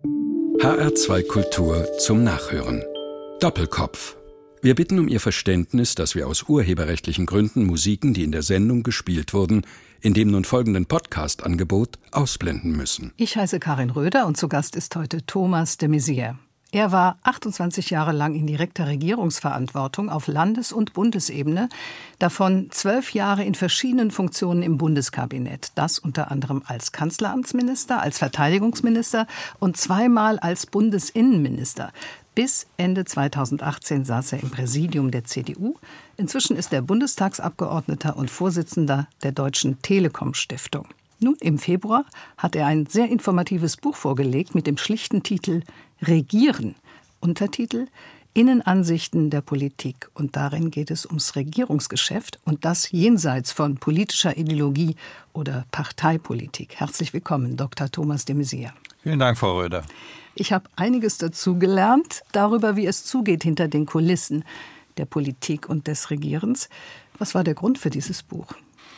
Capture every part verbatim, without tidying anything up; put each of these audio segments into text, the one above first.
H R zwei Kultur zum Nachhören. Doppelkopf. Wir bitten um Ihr Verständnis, dass wir aus urheberrechtlichen Gründen Musiken, die in der Sendung gespielt wurden, in dem nun folgenden Podcast-Angebot ausblenden müssen. Ich heiße Karin Röder und zu Gast ist heute Thomas de Maizière. Er war achtundzwanzig Jahre lang in direkter Regierungsverantwortung auf Landes- und Bundesebene, davon zwölf Jahre in verschiedenen Funktionen im Bundeskabinett. Das unter anderem als Kanzleramtsminister, als Verteidigungsminister und zweimal als Bundesinnenminister. Bis Ende zweitausendachtzehn saß er im Präsidium der C D U. Inzwischen ist er Bundestagsabgeordneter und Vorsitzender der Deutschen Telekom-Stiftung. Nun, im Februar hat er ein sehr informatives Buch vorgelegt mit dem schlichten Titel Regieren. Untertitel Innenansichten der Politik. Und darin geht es ums Regierungsgeschäft und das jenseits von politischer Ideologie oder Parteipolitik. Herzlich willkommen, Doktor Thomas de Maizière. Vielen Dank, Frau Röder. Ich habe einiges dazu gelernt, darüber, wie es zugeht hinter den Kulissen der Politik und des Regierens. Was war der Grund für dieses Buch?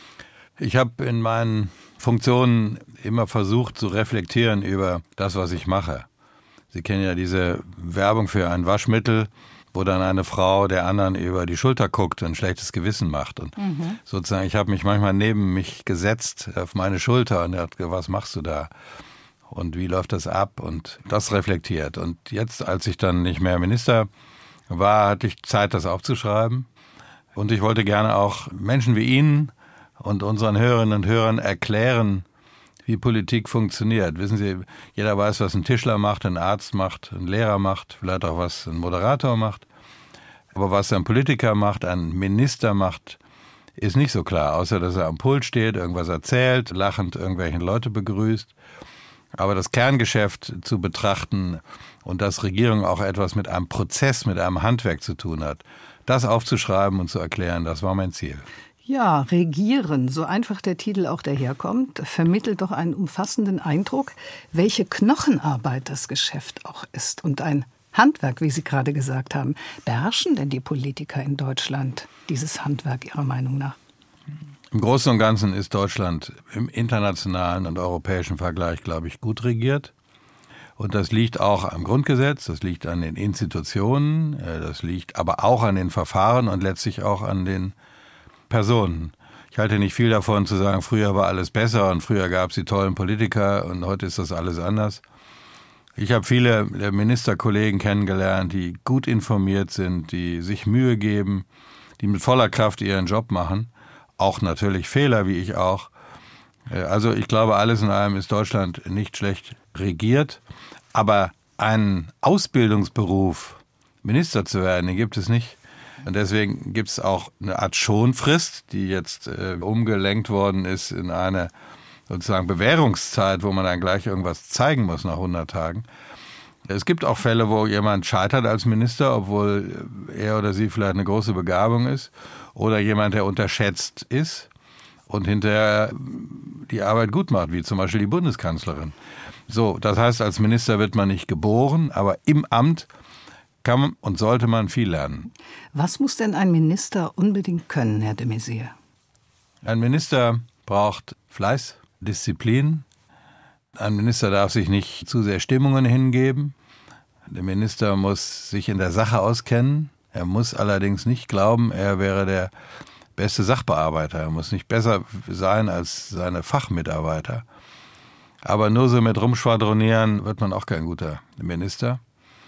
Ich habe in meinen Funktionen immer versucht zu reflektieren über das, was ich mache. Sie kennen ja diese Werbung für ein Waschmittel, wo dann eine Frau der anderen über die Schulter guckt und ein schlechtes Gewissen macht. Und mhm. sozusagen, ich habe mich manchmal neben mich gesetzt auf meine Schulter und er hat gesagt, was machst du da? Und wie läuft das ab? Und das reflektiert. Und jetzt, als ich dann nicht mehr Minister war, hatte ich Zeit, das aufzuschreiben. Und ich wollte gerne auch Menschen wie Ihnen und unseren Hörerinnen und Hörern erklären, wie Politik funktioniert. Wissen Sie, jeder weiß, was ein Tischler macht, ein Arzt macht, ein Lehrer macht, vielleicht auch was ein Moderator macht. Aber was ein Politiker macht, ein Minister macht, ist nicht so klar, außer dass er am Pult steht, irgendwas erzählt, lachend irgendwelche Leute begrüßt. Aber das Kerngeschäft zu betrachten und dass Regierung auch etwas mit einem Prozess, mit einem Handwerk zu tun hat, das aufzuschreiben und zu erklären, das war mein Ziel. Ja, Regieren, so einfach der Titel auch daherkommt, vermittelt doch einen umfassenden Eindruck, welche Knochenarbeit das Geschäft auch ist und ein Handwerk, wie Sie gerade gesagt haben. Beherrschen denn die Politiker in Deutschland dieses Handwerk Ihrer Meinung nach? Im Großen und Ganzen ist Deutschland im internationalen und europäischen Vergleich, glaube ich, gut regiert. Und das liegt auch am Grundgesetz, das liegt an den Institutionen, das liegt aber auch an den Verfahren und letztlich auch an den Personen. Ich halte nicht viel davon zu sagen, früher war alles besser und früher gab es die tollen Politiker und heute ist das alles anders. Ich habe viele der Ministerkollegen kennengelernt, die gut informiert sind, die sich Mühe geben, die mit voller Kraft ihren Job machen. Auch natürlich Fehler, wie ich auch. Also ich glaube, alles in allem ist Deutschland nicht schlecht regiert. Aber einen Ausbildungsberuf, Minister zu werden, den gibt es nicht. Und deswegen gibt es auch eine Art Schonfrist, die jetzt äh, umgelenkt worden ist in eine sozusagen Bewährungszeit, wo man dann gleich irgendwas zeigen muss nach hundert Tagen. Es gibt auch Fälle, wo jemand scheitert als Minister, obwohl er oder sie vielleicht eine große Begabung ist. Oder jemand, der unterschätzt ist und hinterher die Arbeit gut macht, wie zum Beispiel die Bundeskanzlerin. So, das heißt, als Minister wird man nicht geboren, aber im Amt kann und sollte man viel lernen. Was muss denn ein Minister unbedingt können, Herr de Maizière? Ein Minister braucht Fleiß, Disziplin. Ein Minister darf sich nicht zu sehr Stimmungen hingeben. Der Minister muss sich in der Sache auskennen. Er muss allerdings nicht glauben, er wäre der beste Sachbearbeiter. Er muss nicht besser sein als seine Fachmitarbeiter. Aber nur so mit rumschwadronieren wird man auch kein guter Minister.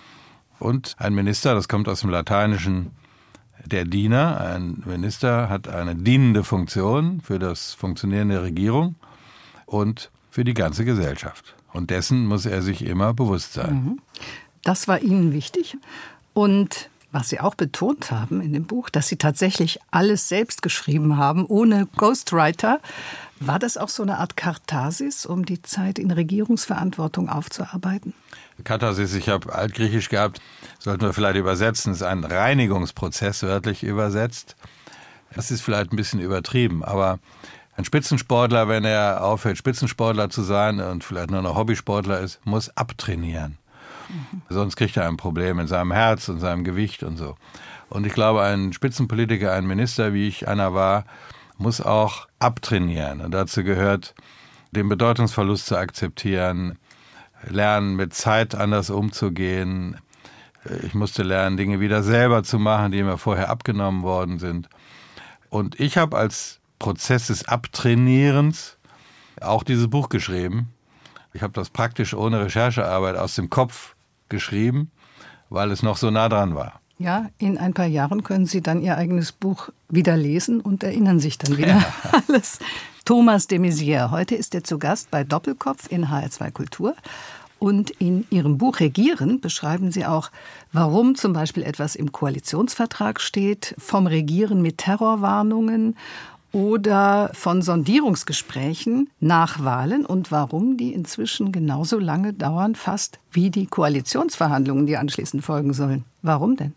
Und ein Minister, das kommt aus dem Lateinischen, der Diener. Ein Minister hat eine dienende Funktion für das Funktionieren der Regierung und für die ganze Gesellschaft. Und dessen muss er sich immer bewusst sein. Das war Ihnen wichtig. Und was Sie auch betont haben in dem Buch, dass Sie tatsächlich alles selbst geschrieben haben, ohne Ghostwriter. War das auch so eine Art Katharsis, um die Zeit in Regierungsverantwortung aufzuarbeiten? Katharsis, ich habe Altgriechisch gehabt, sollten wir vielleicht übersetzen, ist ein Reinigungsprozess, wörtlich übersetzt. Das ist vielleicht ein bisschen übertrieben, aber ein Spitzensportler, wenn er aufhört, Spitzensportler zu sein und vielleicht nur noch Hobbysportler ist, muss abtrainieren. Mhm. Sonst kriegt er ein Problem in seinem Herz und seinem Gewicht und so. Und ich glaube, ein Spitzenpolitiker, ein Minister, wie ich einer war, muss auch abtrainieren. Und dazu gehört, den Bedeutungsverlust zu akzeptieren, lernen, mit Zeit anders umzugehen. Ich musste lernen, Dinge wieder selber zu machen, die mir vorher abgenommen worden sind. Und ich habe als Prozess des Abtrainierens auch dieses Buch geschrieben. Ich habe das praktisch ohne Recherchearbeit aus dem Kopf geschrieben, weil es noch so nah dran war. Ja, in ein paar Jahren können Sie dann Ihr eigenes Buch wieder lesen und erinnern sich dann wieder ja. alles. Thomas de Maizière, heute ist er zu Gast bei Doppelkopf in H R zwei Kultur. Und in Ihrem Buch Regieren beschreiben Sie auch, warum zum Beispiel etwas im Koalitionsvertrag steht, vom Regieren mit Terrorwarnungen oder von Sondierungsgesprächen nach Wahlen und warum die inzwischen genauso lange dauern fast wie die Koalitionsverhandlungen, die anschließend folgen sollen. Warum denn?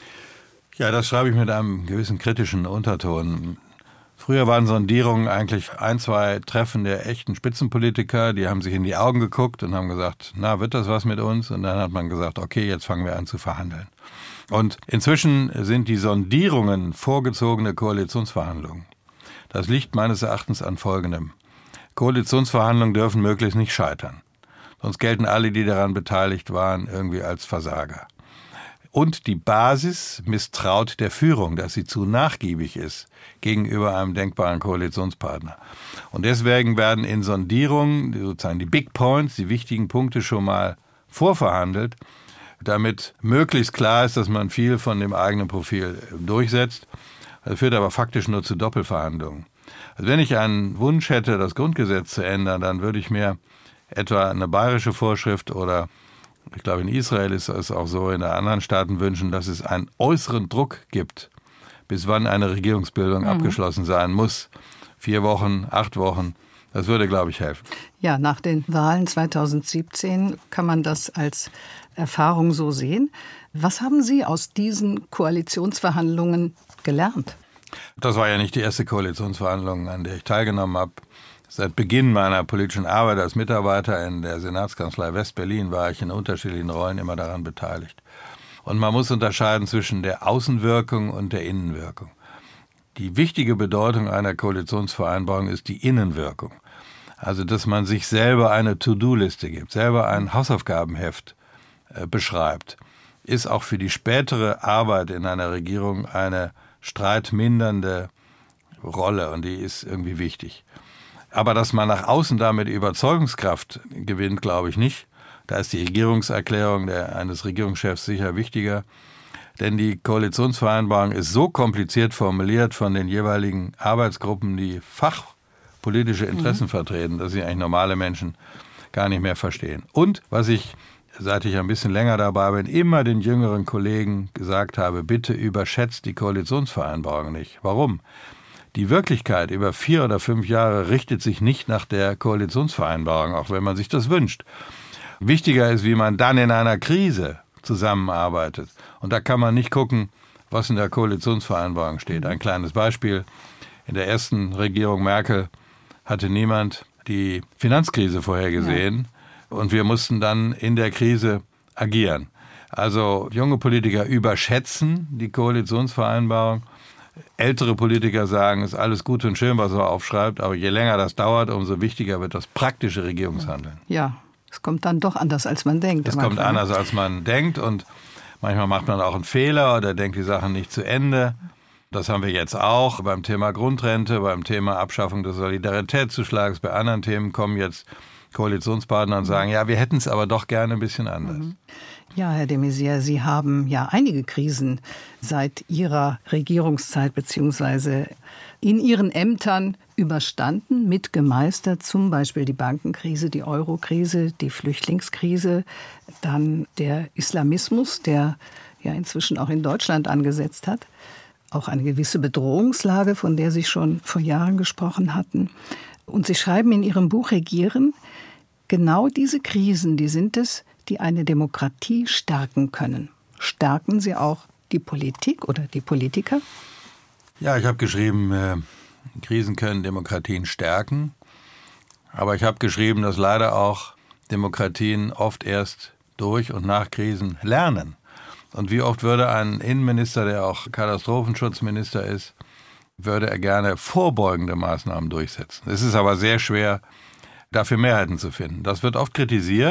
Ja, das schreibe ich mit einem gewissen kritischen Unterton. Früher waren Sondierungen eigentlich ein, zwei Treffen der echten Spitzenpolitiker, die haben sich in die Augen geguckt und haben gesagt, na, wird das was mit uns? Und dann hat man gesagt, okay, jetzt fangen wir an zu verhandeln. Und inzwischen sind die Sondierungen vorgezogene Koalitionsverhandlungen. Das liegt meines Erachtens an Folgendem. Koalitionsverhandlungen dürfen möglichst nicht scheitern. Sonst gelten alle, die daran beteiligt waren, irgendwie als Versager. Und die Basis misstraut der Führung, dass sie zu nachgiebig ist gegenüber einem denkbaren Koalitionspartner. Und deswegen werden in Sondierungen sozusagen die Big Points, die wichtigen Punkte schon mal vorverhandelt, damit möglichst klar ist, dass man viel von dem eigenen Profil durchsetzt. Das führt aber faktisch nur zu Doppelverhandlungen. Also wenn ich einen Wunsch hätte, das Grundgesetz zu ändern, dann würde ich mir etwa eine bayerische Vorschrift oder ich glaube, in Israel ist es auch so, in anderen Staaten wünschen, dass es einen äußeren Druck gibt, bis wann eine Regierungsbildung mhm. abgeschlossen sein muss. Vier Wochen, acht Wochen, das würde, glaube ich, helfen. Ja, nach den Wahlen zweitausendsiebzehn kann man das als Erfahrung so sehen. Was haben Sie aus diesen Koalitionsverhandlungen gelernt? Das war ja nicht die erste Koalitionsverhandlung, an der ich teilgenommen habe. Seit Beginn meiner politischen Arbeit als Mitarbeiter in der Senatskanzlei West-Berlin war ich in unterschiedlichen Rollen immer daran beteiligt. Und man muss unterscheiden zwischen der Außenwirkung und der Innenwirkung. Die wichtige Bedeutung einer Koalitionsvereinbarung ist die Innenwirkung. Also, dass man sich selber eine To-Do-Liste gibt, selber ein Hausaufgabenheft äh, beschreibt, ist auch für die spätere Arbeit in einer Regierung eine streitmindernde Rolle und die ist irgendwie wichtig. Aber dass man nach außen damit Überzeugungskraft gewinnt, glaube ich nicht. Da ist die Regierungserklärung der, eines Regierungschefs sicher wichtiger. Denn die Koalitionsvereinbarung ist so kompliziert formuliert von den jeweiligen Arbeitsgruppen, die fachpolitische Interessen mhm. vertreten, dass sie eigentlich normale Menschen gar nicht mehr verstehen. Und was ich, seit ich ein bisschen länger dabei bin, immer den jüngeren Kollegen gesagt habe, bitte überschätzt die Koalitionsvereinbarung nicht. Warum? Die Wirklichkeit über vier oder fünf Jahre richtet sich nicht nach der Koalitionsvereinbarung, auch wenn man sich das wünscht. Wichtiger ist, wie man dann in einer Krise zusammenarbeitet. Und da kann man nicht gucken, was in der Koalitionsvereinbarung steht. Ein kleines Beispiel. In der ersten Regierung Merkel hatte niemand die Finanzkrise vorhergesehen. Ja. Und wir mussten dann in der Krise agieren. Also junge Politiker überschätzen die Koalitionsvereinbarung. Ältere Politiker sagen, es ist alles gut und schön, was er aufschreibt, aber je länger das dauert, umso wichtiger wird das praktische Regierungshandeln. Ja, es kommt dann doch anders, als man denkt. Es kommt anders, als man denkt und manchmal macht man auch einen Fehler oder denkt die Sachen nicht zu Ende. Das haben wir jetzt auch beim Thema Grundrente, beim Thema Abschaffung des Solidaritätszuschlags. Bei anderen Themen kommen jetzt Koalitionspartner und sagen, ja, wir hätten es aber doch gerne ein bisschen anders. Ja, Herr de Maizière, Sie haben ja einige Krisen seit Ihrer Regierungszeit bzw. in Ihren Ämtern überstanden, mitgemeistert, zum Beispiel die Bankenkrise, die Eurokrise, die Flüchtlingskrise, dann der Islamismus, der ja inzwischen auch in Deutschland angesetzt hat, auch eine gewisse Bedrohungslage, von der Sie schon vor Jahren gesprochen hatten. Und Sie schreiben in Ihrem Buch Regieren, genau diese Krisen, die sind es, die eine Demokratie stärken können. Stärken sie auch die Politik oder die Politiker? Ja, ich habe geschrieben, äh, Krisen können Demokratien stärken. Aber ich habe geschrieben, dass leider auch Demokratien oft erst durch und nach Krisen lernen. Und wie oft würde ein Innenminister, der auch Katastrophenschutzminister ist, würde er gerne vorbeugende Maßnahmen durchsetzen. Es ist aber sehr schwer, dafür Mehrheiten zu finden. Das wird oft kritisiert.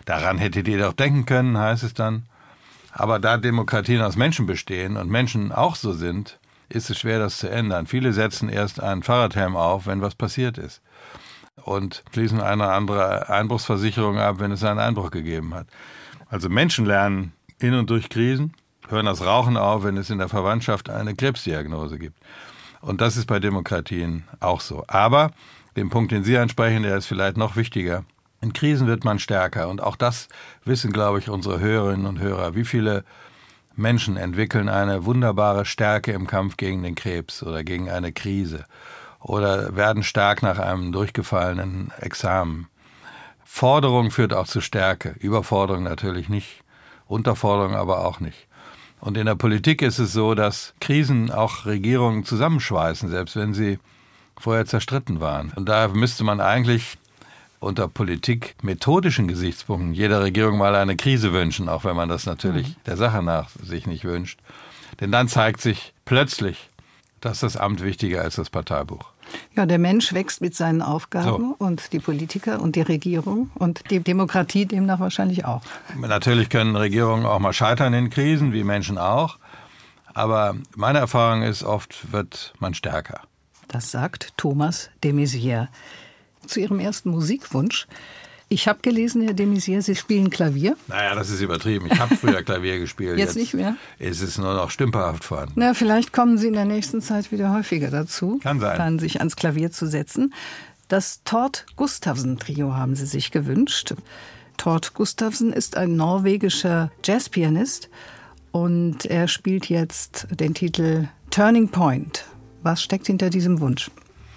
Daran hättet ihr doch denken können, heißt es dann. Aber da Demokratien aus Menschen bestehen und Menschen auch so sind, ist es schwer, das zu ändern. Viele setzen erst einen Fahrradhelm auf, wenn was passiert ist. Und schließen eine andere Einbruchsversicherung ab, wenn es einen Einbruch gegeben hat. Also Menschen lernen in und durch Krisen, hören das Rauchen auf, wenn es in der Verwandtschaft eine Krebsdiagnose gibt. Und das ist bei Demokratien auch so. Aber den Punkt, den Sie ansprechen, der ist vielleicht noch wichtiger. In Krisen wird man stärker. Und auch das wissen, glaube ich, unsere Hörerinnen und Hörer. Wie viele Menschen entwickeln eine wunderbare Stärke im Kampf gegen den Krebs oder gegen eine Krise oder werden stark nach einem durchgefallenen Examen. Forderung führt auch zu Stärke. Überforderung natürlich nicht. Unterforderung aber auch nicht. Und in der Politik ist es so, dass Krisen auch Regierungen zusammenschweißen, selbst wenn sie vorher zerstritten waren. Und daher müsste man eigentlich unter politikmethodischen Gesichtspunkten jeder Regierung mal eine Krise wünschen, auch wenn man das natürlich mhm. der Sache nach sich nicht wünscht. Denn dann zeigt sich plötzlich, dass das Amt wichtiger als das Parteibuch. Ja, der Mensch wächst mit seinen Aufgaben so. Und die Politiker und die Regierung und die Demokratie demnach wahrscheinlich auch. Natürlich können Regierungen auch mal scheitern in Krisen, wie Menschen auch. Aber meine Erfahrung ist, oft wird man stärker. Das sagt Thomas de Maizière. Zu Ihrem ersten Musikwunsch. Ich habe gelesen, Herr de Maizière, Sie spielen Klavier. Naja, das ist übertrieben. Ich habe früher Klavier gespielt. Jetzt, Jetzt nicht mehr? Ist es nur noch stümperhaft vorhanden. Na, vielleicht kommen Sie in der nächsten Zeit wieder häufiger dazu. Kann sein. Dann sich ans Klavier zu setzen. Das Tord Gustavsen Trio haben Sie sich gewünscht. Tord Gustavsen ist ein norwegischer Jazzpianist und er spielt jetzt den Titel Turning Point. Was steckt hinter diesem Wunsch?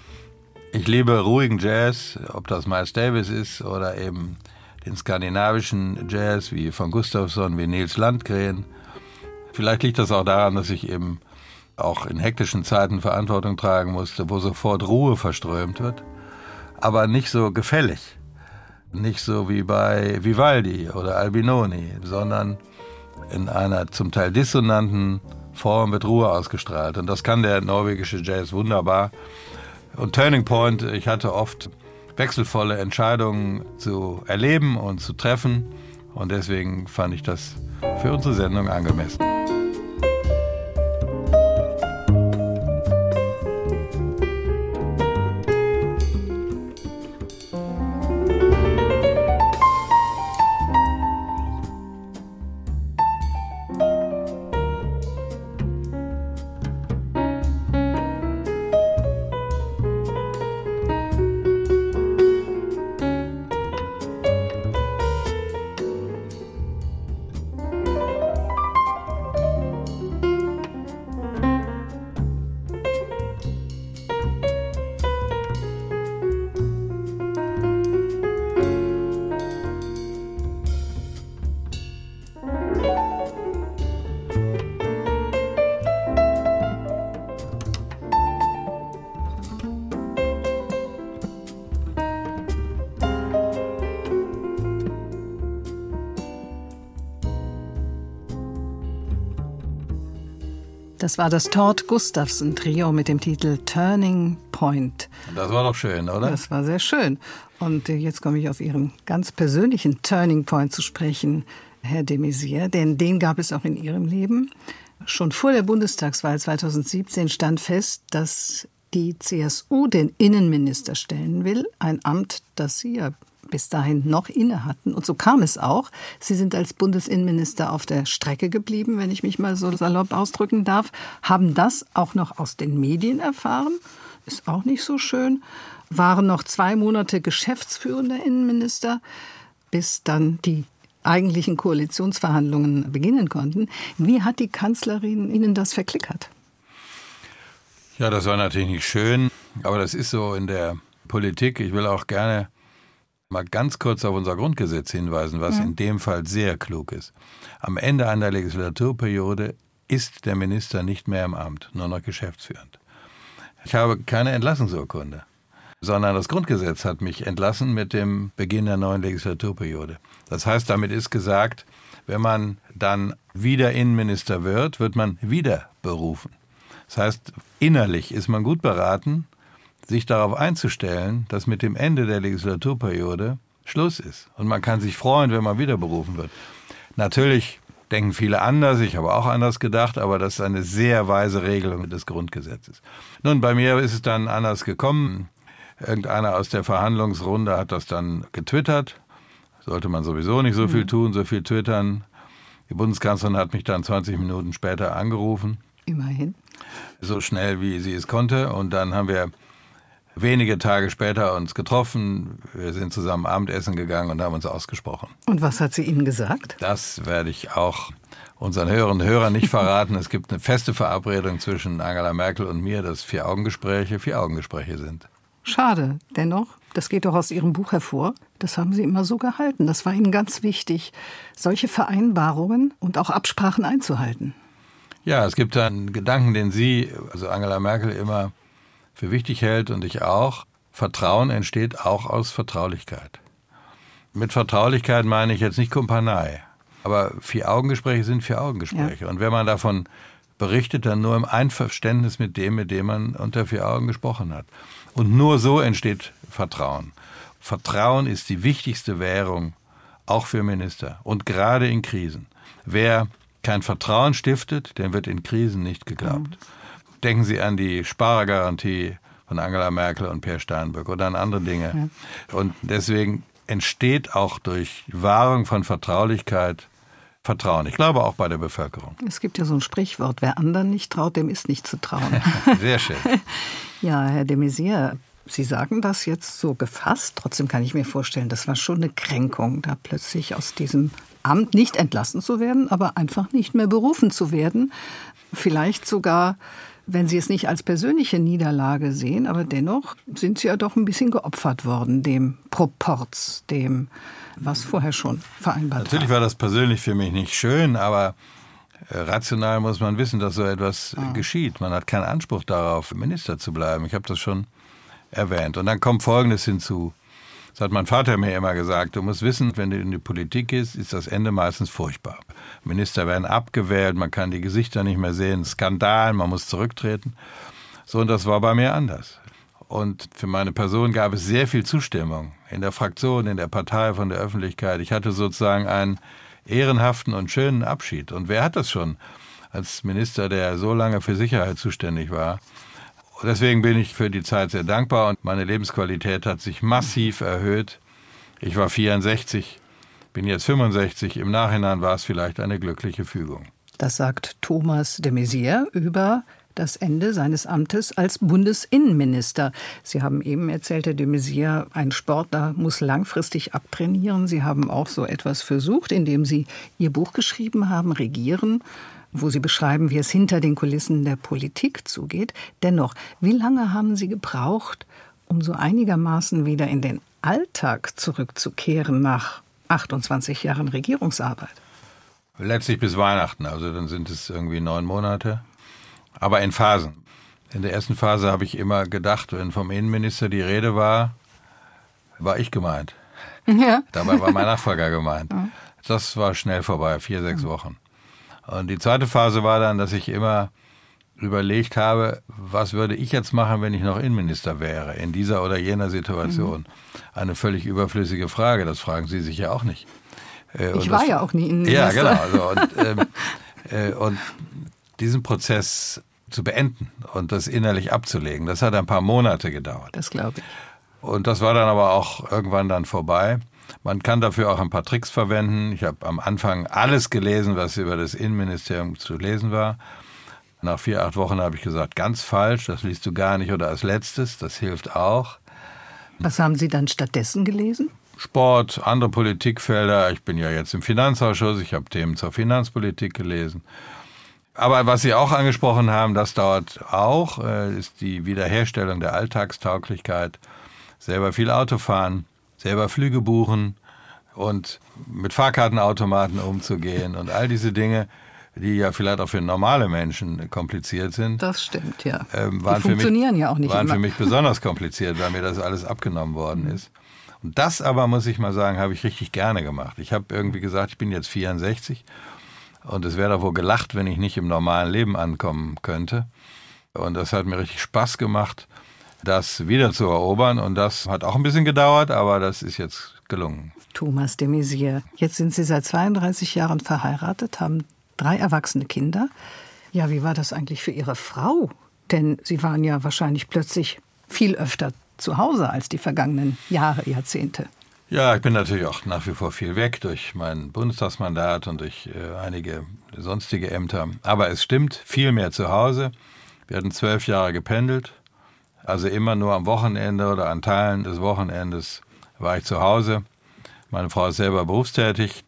Ich liebe ruhigen Jazz, ob das Miles Davis ist oder eben den skandinavischen Jazz wie von Gustafsson, wie Nils Landgren. Vielleicht liegt das auch daran, dass ich eben auch in hektischen Zeiten Verantwortung tragen musste, wo sofort Ruhe verströmt wird, aber nicht so gefällig, nicht so wie bei Vivaldi oder Albinoni, sondern in einer zum Teil dissonanten Form wird Ruhe ausgestrahlt. Und das kann der norwegische Jazz wunderbar. Und Turning Point, ich hatte oft wechselvolle Entscheidungen zu erleben und zu treffen. Und deswegen fand ich das für unsere Sendung angemessen. Das war das Tord Gustavsen Trio mit dem Titel Turning Point. Das war doch schön, oder? Das war sehr schön. Und jetzt komme ich auf Ihren ganz persönlichen Turning Point zu sprechen, Herr de Maizière, denn den gab es auch in Ihrem Leben. Schon vor der Bundestagswahl zweitausendsiebzehn stand fest, dass die C S U den Innenminister stellen will, ein Amt, das Sie ja bis dahin noch inne hatten. Und so kam es auch. Sie sind als Bundesinnenminister auf der Strecke geblieben, wenn ich mich mal so salopp ausdrücken darf, haben das auch noch aus den Medien erfahren, ist auch nicht so schön, waren noch zwei Monate geschäftsführender Innenminister, bis dann die eigentlichen Koalitionsverhandlungen beginnen konnten. Wie hat die Kanzlerin Ihnen das verklickert? Ja, das war natürlich nicht schön, aber das ist so in der Politik. Ich will auch gerne mal ganz kurz auf unser Grundgesetz hinweisen, was ja. in dem Fall sehr klug ist. Am Ende einer Legislaturperiode ist der Minister nicht mehr im Amt, nur noch geschäftsführend. Ich habe keine Entlassungsurkunde, sondern das Grundgesetz hat mich entlassen mit dem Beginn der neuen Legislaturperiode. Das heißt, damit ist gesagt, wenn man dann wieder Innenminister wird, wird man wieder berufen. Das heißt, innerlich ist man gut beraten, sich darauf einzustellen, dass mit dem Ende der Legislaturperiode Schluss ist. Und man kann sich freuen, wenn man wieder berufen wird. Natürlich denken viele anders, ich habe auch anders gedacht, aber das ist eine sehr weise Regelung des Grundgesetzes. Nun, bei mir ist es dann anders gekommen. Irgendeiner aus der Verhandlungsrunde hat das dann getwittert. Sollte man sowieso nicht so viel tun, so viel twittern. Die Bundeskanzlerin hat mich dann zwanzig Minuten später angerufen. Immerhin. So schnell, wie sie es konnte. Und dann haben wir wenige Tage später uns getroffen. Wir sind zusammen Abendessen gegangen und haben uns ausgesprochen. Und was hat sie Ihnen gesagt? Das werde ich auch unseren Hörerinnen und Hörern nicht verraten. Es gibt eine feste Verabredung zwischen Angela Merkel und mir, dass Vier-Augen-Gespräche Vier-Augen-Gespräche sind. Schade. Dennoch, das geht doch aus Ihrem Buch hervor, das haben Sie immer so gehalten. Das war Ihnen ganz wichtig, solche Vereinbarungen und auch Absprachen einzuhalten. Ja, es gibt einen Gedanken, den sie, also Angela Merkel, immer für wichtig hält und ich auch. Vertrauen entsteht auch aus Vertraulichkeit. Mit Vertraulichkeit meine ich jetzt nicht Kumpanei. Aber Vier-Augen-Gespräche sind Vier-Augen-Gespräche. Ja. Und wenn man davon berichtet, dann nur im Einverständnis mit dem, mit dem man unter vier Augen gesprochen hat. Und nur so entsteht Vertrauen. Vertrauen ist die wichtigste Währung, auch für Minister. Und gerade in Krisen. Wer kein Vertrauen stiftet, dem wird in Krisen nicht geglaubt. Mhm. Denken Sie an die Sparergarantie von Angela Merkel und Peer Steinbrück oder an andere Dinge. Ja. Und deswegen entsteht auch durch Wahrung von Vertraulichkeit Vertrauen. Ich glaube auch bei der Bevölkerung. Es gibt ja so ein Sprichwort, wer anderen nicht traut, dem ist nicht zu trauen. Sehr schön. Ja, Herr de Maizière, Sie sagen das jetzt so gefasst. Trotzdem kann ich mir vorstellen, das war schon eine Kränkung, da plötzlich aus diesem Amt nicht entlassen zu werden, aber einfach nicht mehr berufen zu werden. Vielleicht sogar, wenn Sie es nicht als persönliche Niederlage sehen, aber dennoch sind Sie ja doch ein bisschen geopfert worden, dem Proporz, dem, was vorher schon vereinbart war. Natürlich war das persönlich für mich nicht schön, aber rational muss man wissen, dass so etwas ah. geschieht. Man hat keinen Anspruch darauf, Minister zu bleiben. Ich habe das schon erwähnt. Und dann kommt Folgendes hinzu. Das hat mein Vater mir immer gesagt. Du musst wissen, wenn du in die Politik gehst, ist das Ende meistens furchtbar. Minister werden abgewählt, man kann die Gesichter nicht mehr sehen, Skandal, man muss zurücktreten. So, und das war bei mir anders. Und für meine Person gab es sehr viel Zustimmung in der Fraktion, in der Partei, von der Öffentlichkeit. Ich hatte sozusagen einen ehrenhaften und schönen Abschied. Und wer hat das schon als Minister, der so lange für Sicherheit zuständig war? Deswegen bin ich für die Zeit sehr dankbar und meine Lebensqualität hat sich massiv erhöht. Ich war vierundsechzig, bin jetzt fünfundsechzig. Im Nachhinein war es vielleicht eine glückliche Fügung. Das sagt Thomas de Maizière über das Ende seines Amtes als Bundesinnenminister. Sie haben eben erzählt, Herr de Maizière, ein Sportler muss langfristig abtrainieren. Sie haben auch so etwas versucht, indem Sie Ihr Buch geschrieben haben, Regieren, wo Sie beschreiben, wie es hinter den Kulissen der Politik zugeht. Dennoch, wie lange haben Sie gebraucht, um so einigermaßen wieder in den Alltag zurückzukehren nach achtundzwanzig Jahren Regierungsarbeit? Letztlich bis Weihnachten, also dann sind es irgendwie neun Monate. Aber in Phasen. In der ersten Phase habe ich immer gedacht, wenn vom Innenminister die Rede war, war ich gemeint. Ja. Dabei war mein Nachfolger gemeint. Das war schnell vorbei, vier, sechs Wochen. Und die zweite Phase war dann, dass ich immer überlegt habe, was würde ich jetzt machen, wenn ich noch Innenminister wäre, in dieser oder jener Situation. Mhm. Eine völlig überflüssige Frage, das fragen Sie sich ja auch nicht. Äh, ich war das, ja auch nie Innenminister. Ja, genau. Also, und, ähm, äh, und diesen Prozess zu beenden und das innerlich abzulegen, das hat ein paar Monate gedauert. Das glaube ich. Und das war dann aber auch irgendwann dann vorbei. Man kann dafür auch ein paar Tricks verwenden. Ich habe am Anfang alles gelesen, was über das Innenministerium zu lesen war. Nach vier, acht Wochen habe ich gesagt, ganz falsch, das liest du gar nicht oder als letztes, das hilft auch. Was haben Sie dann stattdessen gelesen? Sport, andere Politikfelder. Ich bin ja jetzt im Finanzausschuss, ich habe Themen zur Finanzpolitik gelesen. Aber was Sie auch angesprochen haben, das dauert auch, ist die Wiederherstellung der Alltagstauglichkeit. Selber viel Auto fahren, selber Flüge buchen und mit Fahrkartenautomaten umzugehen und all diese Dinge, die ja vielleicht auch für normale Menschen kompliziert sind. Das stimmt, ja. Ähm, waren die funktionieren für mich, ja auch nicht waren immer. für mich besonders kompliziert, weil mir das alles abgenommen worden ist. Und das aber, muss ich mal sagen, habe ich richtig gerne gemacht. Ich habe irgendwie gesagt, ich bin jetzt vierundsechzig und es wäre doch wohl gelacht, wenn ich nicht im normalen Leben ankommen könnte. Und das hat mir richtig Spaß gemacht, das wieder zu erobern. Und das hat auch ein bisschen gedauert, aber das ist jetzt gelungen. Thomas de Maizière, jetzt sind Sie seit zweiunddreißig Jahren verheiratet, haben drei erwachsene Kinder. Ja, wie war das eigentlich für Ihre Frau? Denn Sie waren ja wahrscheinlich plötzlich viel öfter zu Hause als die vergangenen Jahre, Jahrzehnte. Ja, ich bin natürlich auch nach wie vor viel weg durch mein Bundestagsmandat und durch äh, einige sonstige Ämter. Aber es stimmt, viel mehr zu Hause. Wir hatten zwölf Jahre gependelt. Also immer nur am Wochenende oder an Teilen des Wochenendes war ich zu Hause. Meine Frau ist selber berufstätig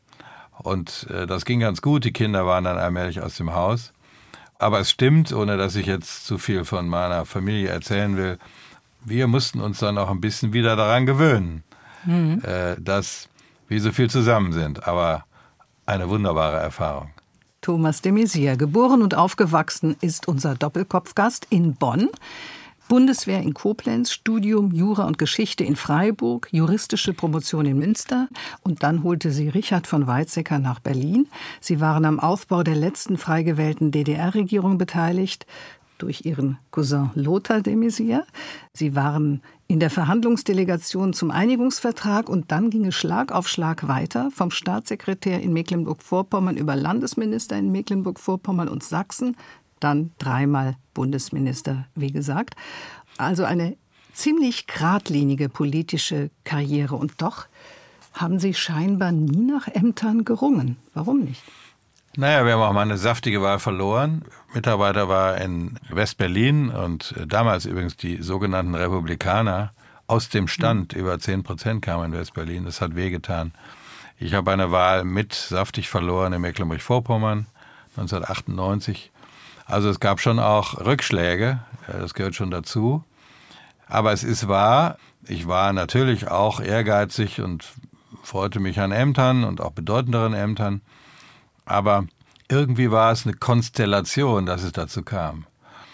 und äh, das ging ganz gut. Die Kinder waren dann allmählich aus dem Haus. Aber es stimmt, ohne dass ich jetzt zu viel von meiner Familie erzählen will, wir mussten uns dann auch ein bisschen wieder daran gewöhnen, mhm. äh, dass wir so viel zusammen sind. Aber eine wunderbare Erfahrung. Thomas de Maizière, geboren und aufgewachsen, ist unser Doppelkopfgast in Bonn. Bundeswehr in Koblenz, Studium Jura und Geschichte in Freiburg, juristische Promotion in Münster und dann holte sie Richard von Weizsäcker nach Berlin. Sie waren am Aufbau der letzten frei gewählten D D R-Regierung beteiligt durch ihren Cousin Lothar de Maizière. Sie waren in der Verhandlungsdelegation zum Einigungsvertrag und dann ging es Schlag auf Schlag weiter, vom Staatssekretär in Mecklenburg-Vorpommern über Landesminister in Mecklenburg-Vorpommern und Sachsen, dann dreimal Bundesminister, wie gesagt. Also eine ziemlich geradlinige politische Karriere. Und doch haben Sie scheinbar nie nach Ämtern gerungen. Warum nicht? Naja, wir haben auch mal eine saftige Wahl verloren. Mitarbeiter war in West-Berlin und damals übrigens die sogenannten Republikaner aus dem Stand. Mhm. Über zehn Prozent kamen in West-Berlin. Das hat wehgetan. Ich habe eine Wahl mit saftig verloren in Mecklenburg-Vorpommern neunzehnhundertachtundneunzig. Also es gab schon auch Rückschläge, das gehört schon dazu. Aber es ist wahr, ich war natürlich auch ehrgeizig und freute mich an Ämtern und auch bedeutenderen Ämtern. Aber irgendwie war es eine Konstellation, dass es dazu kam.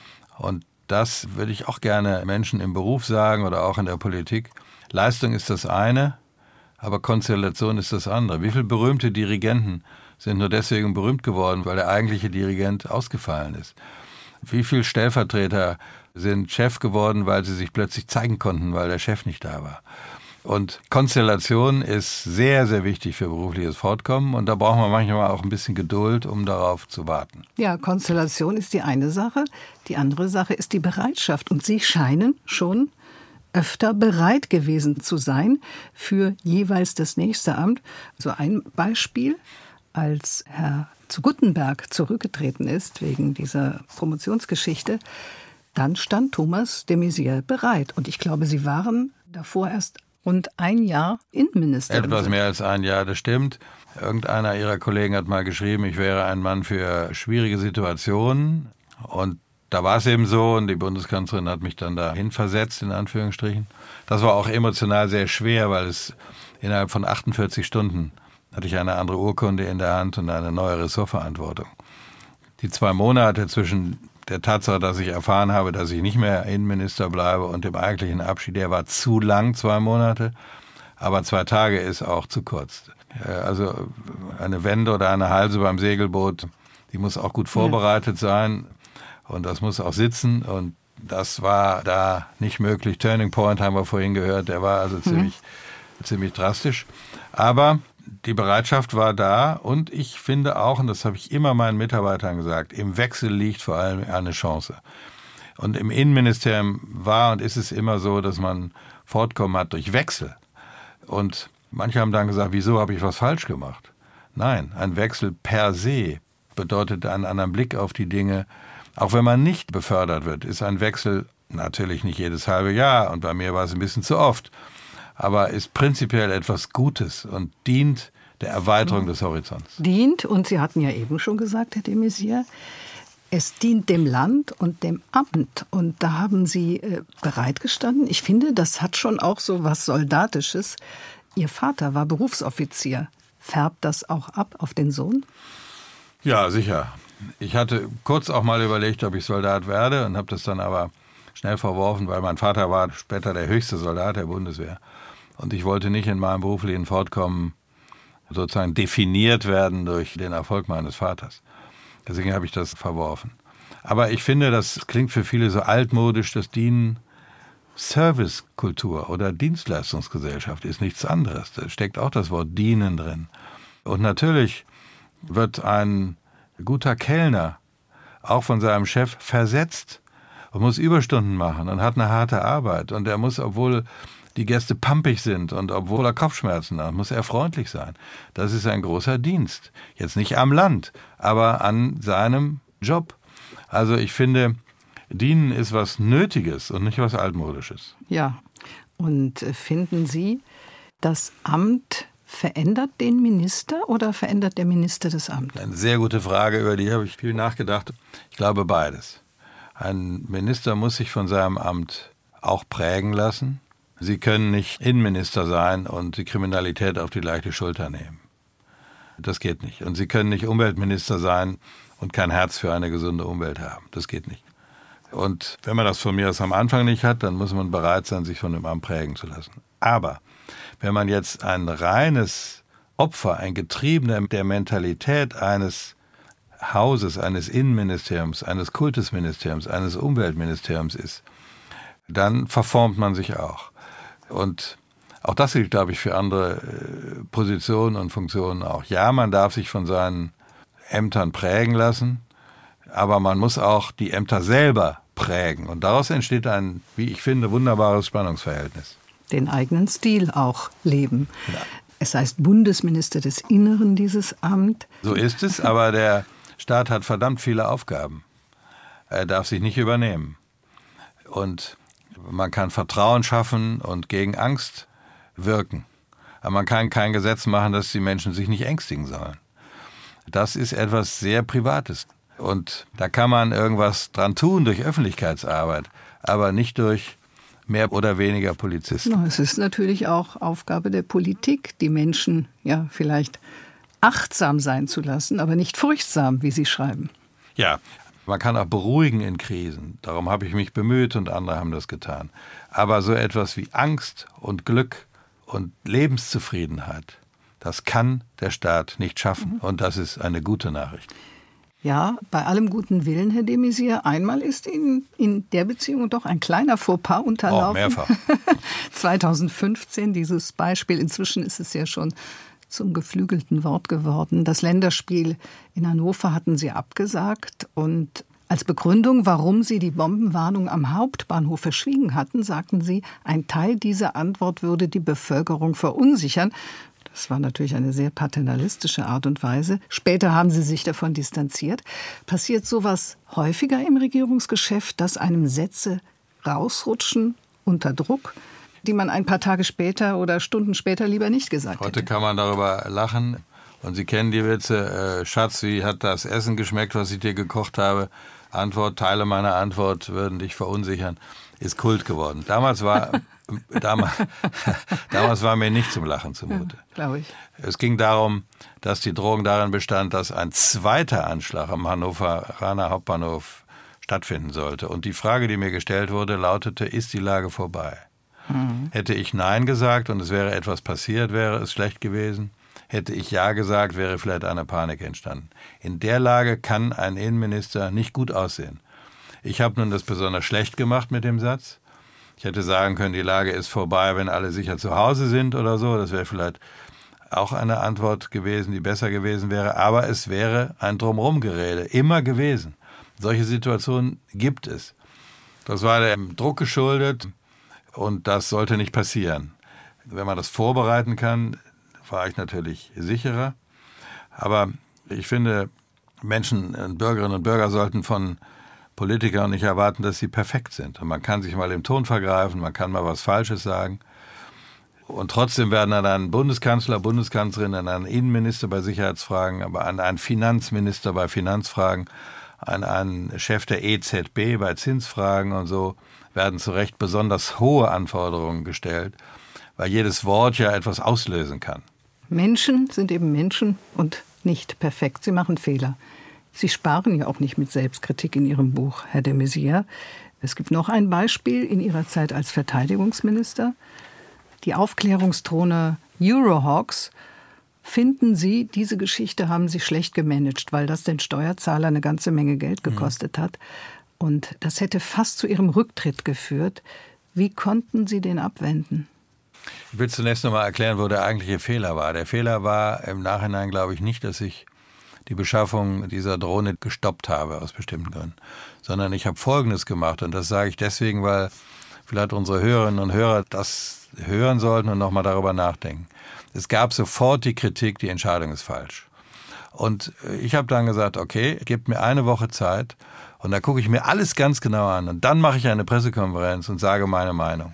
Und das würde ich auch gerne Menschen im Beruf sagen oder auch in der Politik. Leistung ist das eine, aber Konstellation ist das andere. Wie viele berühmte Dirigenten sind nur deswegen berühmt geworden, weil der eigentliche Dirigent ausgefallen ist? Wie viele Stellvertreter sind Chef geworden, weil sie sich plötzlich zeigen konnten, weil der Chef nicht da war? Und Konstellation ist sehr, sehr wichtig für berufliches Fortkommen und da braucht man manchmal auch ein bisschen Geduld, um darauf zu warten. Ja, Konstellation ist die eine Sache. Die andere Sache ist die Bereitschaft. Und Sie scheinen schon öfter bereit gewesen zu sein für jeweils das nächste Amt. So ein Beispiel: Als Herr zu Guttenberg zurückgetreten ist wegen dieser Promotionsgeschichte, dann stand Thomas de Maizière bereit. Und ich glaube, Sie waren davor erst rund ein Jahr Innenminister. Etwas mehr als ein Jahr, das stimmt. Irgendeiner Ihrer Kollegen hat mal geschrieben, ich wäre ein Mann für schwierige Situationen. Und da war es eben so und die Bundeskanzlerin hat mich dann dahin versetzt, in Anführungsstrichen. Das war auch emotional sehr schwer, weil es innerhalb von achtundvierzig Stunden hatte ich eine andere Urkunde in der Hand und eine neue Ressortverantwortung. Die zwei Monate zwischen der Tatsache, dass ich erfahren habe, dass ich nicht mehr Innenminister bleibe und dem eigentlichen Abschied, der war zu lang, zwei Monate, aber zwei Tage ist auch zu kurz. Also eine Wende oder eine Halse beim Segelboot, die muss auch gut vorbereitet sein und das muss auch sitzen und das war da nicht möglich. Turning Point haben wir vorhin gehört, der war also ziemlich, mhm. ziemlich drastisch, aber die Bereitschaft war da und ich finde auch, und das habe ich immer meinen Mitarbeitern gesagt, im Wechsel liegt vor allem eine Chance. Und im Innenministerium war und ist es immer so, dass man Fortkommen hat durch Wechsel. Und manche haben dann gesagt, wieso habe ich was falsch gemacht? Nein, ein Wechsel per se bedeutet einen anderen Blick auf die Dinge. Auch wenn man nicht befördert wird, ist ein Wechsel natürlich nicht jedes halbe Jahr und bei mir war es ein bisschen zu oft. Aber ist prinzipiell etwas Gutes und dient der Erweiterung des Horizonts. Dient, und Sie hatten ja eben schon gesagt, Herr de Maizière, es dient dem Land und dem Amt. Und da haben Sie äh, bereitgestanden. Ich finde, das hat schon auch so was Soldatisches. Ihr Vater war Berufsoffizier. Färbt das auch ab auf den Sohn? Ja, sicher. Ich hatte kurz auch mal überlegt, ob ich Soldat werde und habe das dann aber schnell verworfen, weil mein Vater war später der höchste Soldat der Bundeswehr. Und ich wollte nicht in meinem beruflichen Fortkommen sozusagen definiert werden durch den Erfolg meines Vaters. Deswegen habe ich das verworfen. Aber ich finde, das klingt für viele so altmodisch, das Dienen Servicekultur oder Dienstleistungsgesellschaft ist nichts anderes. Da steckt auch das Wort dienen drin. Und natürlich wird ein guter Kellner auch von seinem Chef versetzt und muss Überstunden machen und hat eine harte Arbeit. Und er muss, obwohl die Gäste pampig sind und obwohl er Kopfschmerzen hat, muss er freundlich sein. Das ist ein großer Dienst. Jetzt nicht am Land, aber an seinem Job. Also ich finde, Dienen ist was Nötiges und nicht was Altmodisches. Ja, und finden Sie, das Amt verändert den Minister oder verändert der Minister das Amt? Eine sehr gute Frage, über die habe ich viel nachgedacht. Ich glaube beides. Ein Minister muss sich von seinem Amt auch prägen lassen. Sie können nicht Innenminister sein und die Kriminalität auf die leichte Schulter nehmen. Das geht nicht. Und Sie können nicht Umweltminister sein und kein Herz für eine gesunde Umwelt haben. Das geht nicht. Und wenn man das von mir aus am Anfang nicht hat, dann muss man bereit sein, sich von dem Amt prägen zu lassen. Aber wenn man jetzt ein reines Opfer, ein Getriebener der Mentalität eines Hauses, eines Innenministeriums, eines Kultusministeriums, eines Umweltministeriums ist, dann verformt man sich auch. Und auch das gilt, glaube ich, für andere Positionen und Funktionen auch. Ja, man darf sich von seinen Ämtern prägen lassen, aber man muss auch die Ämter selber prägen. Und daraus entsteht ein, wie ich finde, wunderbares Spannungsverhältnis. Den eigenen Stil auch leben. Ja. Es heißt Bundesminister des Inneren, dieses Amt. So ist es, aber der Staat hat verdammt viele Aufgaben. Er darf sich nicht übernehmen. Und man kann Vertrauen schaffen und gegen Angst wirken. Aber man kann kein Gesetz machen, dass die Menschen sich nicht ängstigen sollen. Das ist etwas sehr Privates. Und da kann man irgendwas dran tun durch Öffentlichkeitsarbeit, aber nicht durch mehr oder weniger Polizisten. Es ist natürlich auch Aufgabe der Politik, die Menschen ja vielleicht achtsam sein zu lassen, aber nicht furchtsam, wie Sie schreiben. Ja, man kann auch beruhigen in Krisen. Darum habe ich mich bemüht und andere haben das getan. Aber so etwas wie Angst und Glück und Lebenszufriedenheit, das kann der Staat nicht schaffen. Mhm. Und das ist eine gute Nachricht. Ja, bei allem guten Willen, Herr de Maizière, einmal ist Ihnen in der Beziehung doch ein kleiner Fauxpas unterlaufen. Oh, mehrfach. zweitausendfünfzehn, dieses Beispiel. Inzwischen ist es ja schon zum geflügelten Wort geworden. Das Länderspiel in Hannover hatten Sie abgesagt. Und als Begründung, warum Sie die Bombenwarnung am Hauptbahnhof verschwiegen hatten, sagten Sie, ein Teil dieser Antwort würde die Bevölkerung verunsichern. Das war natürlich eine sehr paternalistische Art und Weise. Später haben Sie sich davon distanziert. Passiert sowas häufiger im Regierungsgeschäft, dass einem Sätze rausrutschen unter Druck, die man ein paar Tage später oder Stunden später lieber nicht gesagt hätte? Heute kann man darüber lachen. Und Sie kennen die Witze, äh, Schatz, wie hat das Essen geschmeckt, was ich dir gekocht habe? Antwort, Teile meiner Antwort würden dich verunsichern, ist Kult geworden. Damals war... Damals, damals war mir nicht zum Lachen zumute. Ja, glaube ich. Es ging darum, dass die Drohung darin bestand, dass ein zweiter Anschlag am Hannoveraner Hauptbahnhof stattfinden sollte. Und die Frage, die mir gestellt wurde, lautete, ist die Lage vorbei? Mhm. Hätte ich Nein gesagt und es wäre etwas passiert, wäre es schlecht gewesen. Hätte ich Ja gesagt, wäre vielleicht eine Panik entstanden. In der Lage kann ein Innenminister nicht gut aussehen. Ich habe nun das besonders schlecht gemacht mit dem Satz. Ich hätte sagen können, die Lage ist vorbei, wenn alle sicher zu Hause sind oder so. Das wäre vielleicht auch eine Antwort gewesen, die besser gewesen wäre. Aber es wäre ein Drumherum-Gerede immer gewesen. Solche Situationen gibt es. Das war dem Druck geschuldet und das sollte nicht passieren. Wenn man das vorbereiten kann, war ich natürlich sicherer. Aber ich finde, Menschen, Bürgerinnen und Bürger sollten von Politiker nicht erwarten, dass sie perfekt sind. Und man kann sich mal im Ton vergreifen, man kann mal was Falsches sagen. Und trotzdem werden dann ein Bundeskanzler, Bundeskanzlerin, an einen Innenminister bei Sicherheitsfragen, aber an einen Finanzminister bei Finanzfragen, an einen Chef der E Z B bei Zinsfragen und so, werden zu Recht besonders hohe Anforderungen gestellt, weil jedes Wort ja etwas auslösen kann. Menschen sind eben Menschen und nicht perfekt. Sie machen Fehler. Sie sparen ja auch nicht mit Selbstkritik in Ihrem Buch, Herr de Maizière. Es gibt noch ein Beispiel in Ihrer Zeit als Verteidigungsminister. Die Aufklärungsdrohne Eurohawks. Finden Sie, diese Geschichte haben Sie schlecht gemanagt, weil das den Steuerzahler eine ganze Menge Geld gekostet hat. Und das hätte fast zu Ihrem Rücktritt geführt. Wie konnten Sie den abwenden? Ich will zunächst noch mal erklären, wo der eigentliche Fehler war. Der Fehler war im Nachhinein, glaube ich, nicht, dass ich die Beschaffung dieser Drohne gestoppt habe, aus bestimmten Gründen. Sondern ich habe Folgendes gemacht, und das sage ich deswegen, weil vielleicht unsere Hörerinnen und Hörer das hören sollten und nochmal darüber nachdenken. Es gab sofort die Kritik, die Entscheidung ist falsch. Und ich habe dann gesagt, okay, gebt mir eine Woche Zeit und da gucke ich mir alles ganz genau an. Und dann mache ich eine Pressekonferenz und sage meine Meinung.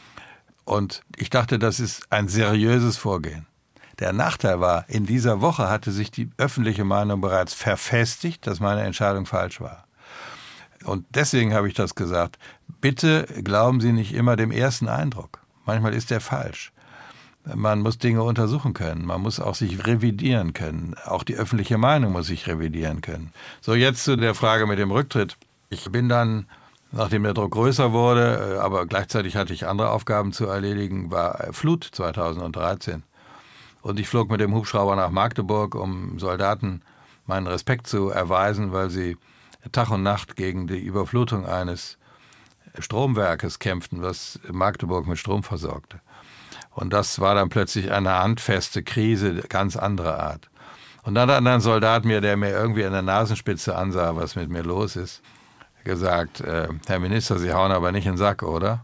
Und ich dachte, das ist ein seriöses Vorgehen. Der Nachteil war, in dieser Woche hatte sich die öffentliche Meinung bereits verfestigt, dass meine Entscheidung falsch war. Und deswegen habe ich das gesagt. Bitte glauben Sie nicht immer dem ersten Eindruck. Manchmal ist der falsch. Man muss Dinge untersuchen können. Man muss auch sich revidieren können. Auch die öffentliche Meinung muss sich revidieren können. So, jetzt zu der Frage mit dem Rücktritt. Ich bin dann, nachdem der Druck größer wurde, aber gleichzeitig hatte ich andere Aufgaben zu erledigen, war Flut zweitausenddreizehn. Und ich flog mit dem Hubschrauber nach Magdeburg, um Soldaten meinen Respekt zu erweisen, weil sie Tag und Nacht gegen die Überflutung eines Stromwerkes kämpften, was Magdeburg mit Strom versorgte. Und das war dann plötzlich eine handfeste Krise, ganz anderer Art. Und dann hat ein Soldat mir, der mir irgendwie an der Nasenspitze ansah, was mit mir los ist, gesagt, äh, Herr Minister, Sie hauen aber nicht in den Sack, oder?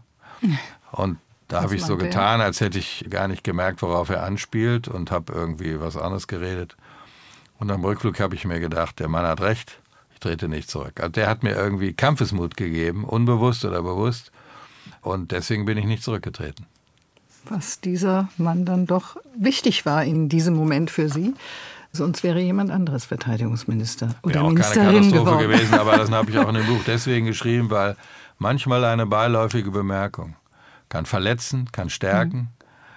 Und da habe ich so getan, als hätte ich gar nicht gemerkt, worauf er anspielt, und habe irgendwie was anderes geredet. Und am Rückflug habe ich mir gedacht, der Mann hat recht, ich trete nicht zurück. Also der hat mir irgendwie Kampfesmut gegeben, unbewusst oder bewusst, und deswegen bin ich nicht zurückgetreten. Was dieser Mann dann doch wichtig war in diesem Moment für Sie. Sonst wäre jemand anderes Verteidigungsminister oder Wäre auch Ministerin keine Katastrophe geworden. gewesen, aber das habe ich auch in dem Buch deswegen geschrieben, weil manchmal eine beiläufige Bemerkung kann verletzen, kann stärken. Mhm.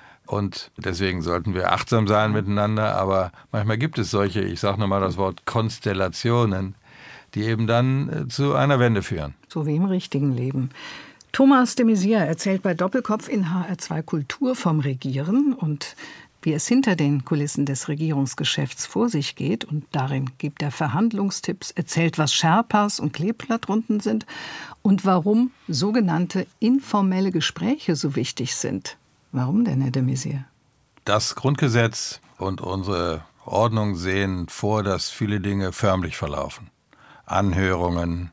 Und deswegen sollten wir achtsam sein miteinander. Aber manchmal gibt es solche, ich sage nochmal das Wort Konstellationen, die eben dann zu einer Wende führen. So wie im richtigen Leben. Thomas de Maizière erzählt bei Doppelkopf in H R zwei Kultur vom Regieren und wie es hinter den Kulissen des Regierungsgeschäfts vor sich geht. Und darin gibt er Verhandlungstipps, erzählt, was Sherpas und Kleeblattrunden sind und warum sogenannte informelle Gespräche so wichtig sind. Warum denn, Herr de Maizière? Das Grundgesetz und unsere Ordnung sehen vor, dass viele Dinge förmlich verlaufen. Anhörungen,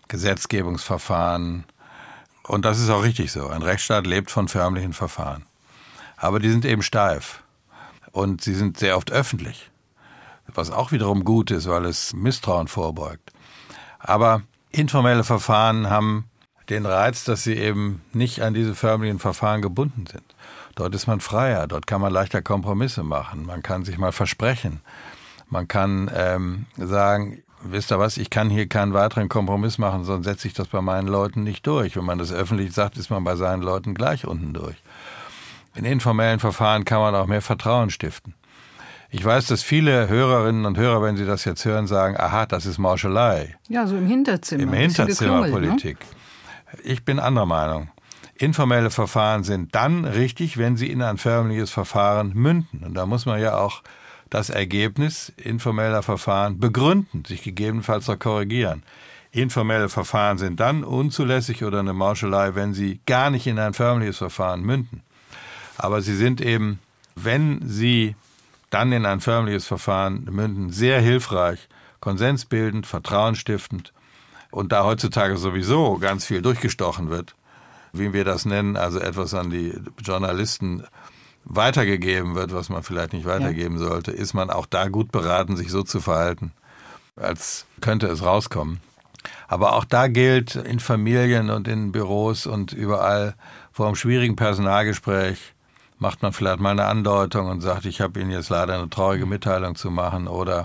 Gesetzgebungsverfahren. Und das ist auch richtig so. Ein Rechtsstaat lebt von förmlichen Verfahren. Aber die sind eben steif. Und sie sind sehr oft öffentlich. Was auch wiederum gut ist, weil es Misstrauen vorbeugt. Aber informelle Verfahren haben den Reiz, dass sie eben nicht an diese förmlichen Verfahren gebunden sind. Dort ist man freier, dort kann man leichter Kompromisse machen. Man kann sich mal versprechen. Man kann ähm, sagen, wisst ihr was, ich kann hier keinen weiteren Kompromiss machen, sonst setze ich das bei meinen Leuten nicht durch. Wenn man das öffentlich sagt, ist man bei seinen Leuten gleich unten durch. In informellen Verfahren kann man auch mehr Vertrauen stiften. Ich weiß, dass viele Hörerinnen und Hörer, wenn sie das jetzt hören, sagen, aha, das ist Mauschelei. Ja, so im Hinterzimmer. Im Hinterzimmer Politik. Ne? Ich bin anderer Meinung. Informelle Verfahren sind dann richtig, wenn sie in ein förmliches Verfahren münden. Und da muss man ja auch das Ergebnis informeller Verfahren begründen, sich gegebenenfalls auch korrigieren. Informelle Verfahren sind dann unzulässig oder eine Mauschelei, wenn sie gar nicht in ein förmliches Verfahren münden. Aber sie sind eben, wenn sie dann in ein förmliches Verfahren münden, sehr hilfreich, konsensbildend, vertrauensstiftend. Und da heutzutage sowieso ganz viel durchgestochen wird, wie wir das nennen, also etwas an die Journalisten weitergegeben wird, was man vielleicht nicht weitergeben ja. sollte, ist man auch da gut beraten, sich so zu verhalten, als könnte es rauskommen. Aber auch da gilt in Familien und in Büros und überall vor einem schwierigen Personalgespräch macht man vielleicht mal eine Andeutung und sagt, ich habe Ihnen jetzt leider eine traurige Mitteilung zu machen. Oder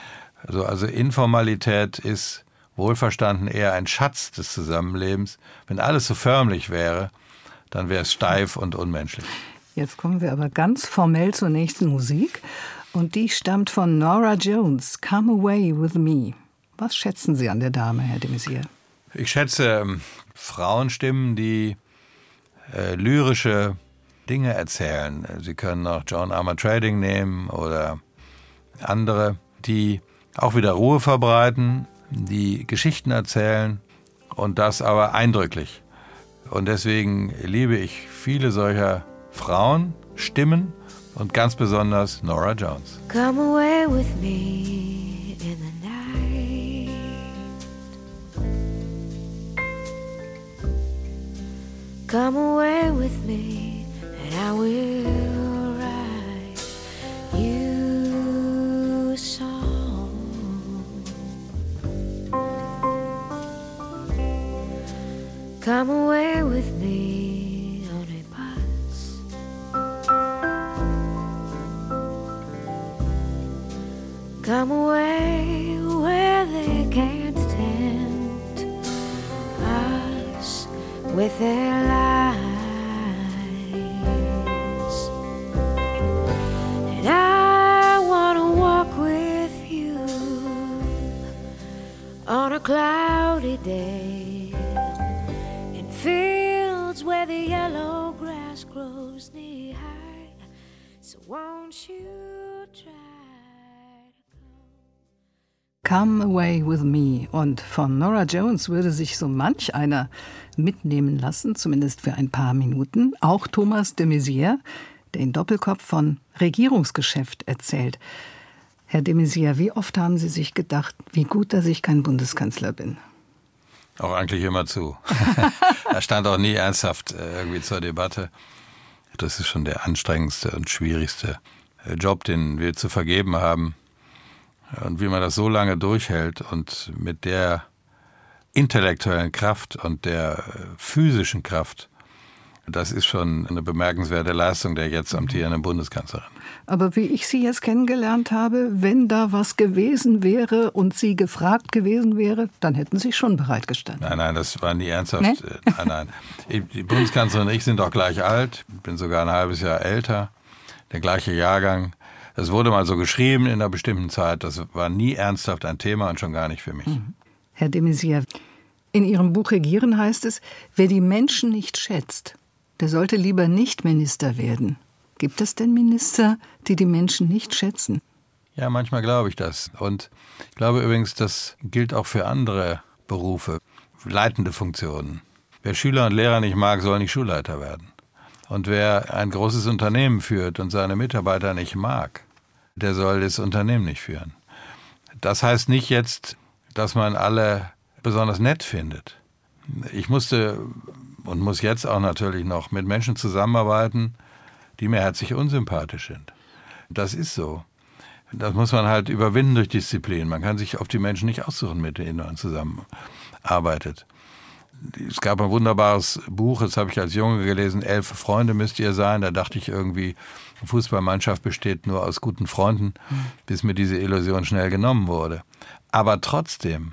so. Also Informalität ist wohlverstanden eher ein Schatz des Zusammenlebens. Wenn alles so förmlich wäre, dann wäre es steif und unmenschlich. Jetzt kommen wir aber ganz formell zur nächsten Musik. Und die stammt von Norah Jones, Come Away With Me. Was schätzen Sie an der Dame, Herr de Maizière? Ich schätze ähm, Frauenstimmen, die äh, lyrische Dinge erzählen. Sie können auch Joan Armatrading nehmen oder andere, die auch wieder Ruhe verbreiten, die Geschichten erzählen und das aber eindrücklich. Und deswegen liebe ich viele solcher Frauen, Stimmen und ganz besonders Norah Jones. Come away with me in the night. Come away with me and I will write you a song. Come away with me on a bus. Come away where they can't tempt us with their lies. And I want to walk with you on a cloudy day in fields where the yellow grass grows knee high. So won't you try? Come Away With Me. Und von Norah Jones würde sich so manch einer mitnehmen lassen, zumindest für ein paar Minuten. Auch Thomas de Maizière, der in Doppelkopf von Regierungsgeschäft erzählt. Herr de Maizière, wie oft haben Sie sich gedacht, wie gut, dass ich kein Bundeskanzler bin? Auch eigentlich immer zu. Er stand auch nie ernsthaft irgendwie zur Debatte. Das ist schon der anstrengendste und schwierigste Job, den wir zu vergeben haben. Und wie man das so lange durchhält und mit der intellektuellen Kraft und der physischen Kraft, das ist schon eine bemerkenswerte Leistung der jetzt amtierenden Bundeskanzlerin. Aber wie ich Sie jetzt kennengelernt habe, wenn da was gewesen wäre und Sie gefragt gewesen wäre, dann hätten Sie schon bereitgestanden. Nein, nein, das war nie ernsthaft. Nee? Nein, nein. Die Bundeskanzlerin und ich sind auch gleich alt. Ich bin sogar ein halbes Jahr älter. Der gleiche Jahrgang. Das wurde mal so geschrieben in einer bestimmten Zeit. Das war nie ernsthaft ein Thema und schon gar nicht für mich. Herr de Maizière, in Ihrem Buch Regieren heißt es, wer die Menschen nicht schätzt, der sollte lieber nicht Minister werden. Gibt es denn Minister, die die Menschen nicht schätzen? Ja, manchmal glaube ich das. Und ich glaube übrigens, das gilt auch für andere Berufe, leitende Funktionen. Wer Schüler und Lehrer nicht mag, soll nicht Schulleiter werden. Und wer ein großes Unternehmen führt und seine Mitarbeiter nicht mag, der soll das Unternehmen nicht führen. Das heißt nicht jetzt, dass man alle besonders nett findet. Ich musste und muss jetzt auch natürlich noch mit Menschen zusammenarbeiten, die mir herzlich unsympathisch sind. Das ist so. Das muss man halt überwinden durch Disziplin. Man kann sich auf die Menschen nicht aussuchen, mit denen man zusammenarbeitet. Es gab ein wunderbares Buch, das habe ich als Junge gelesen, Elf Freunde müsst ihr sein. Da dachte ich irgendwie, eine Fußballmannschaft besteht nur aus guten Freunden, bis mir diese Illusion schnell genommen wurde. Aber trotzdem,